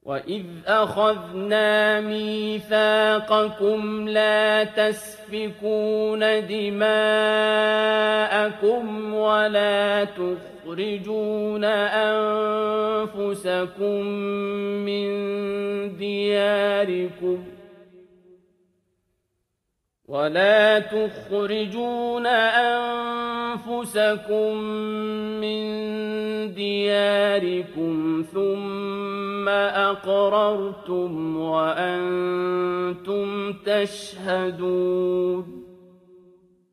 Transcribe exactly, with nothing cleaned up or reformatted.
وَإِذْ أَخَذْنَا مِيثَاقَكُمْ لَا تَسْفِكُونَ دِمَاءَكُمْ وَلَا تُخْرِجُونَ أَنفُسَكُم مِّن دِيَارِكُمْ ولا تخرجون أنفسكم من دياركم ثم أقررتم وأنتم تشهدون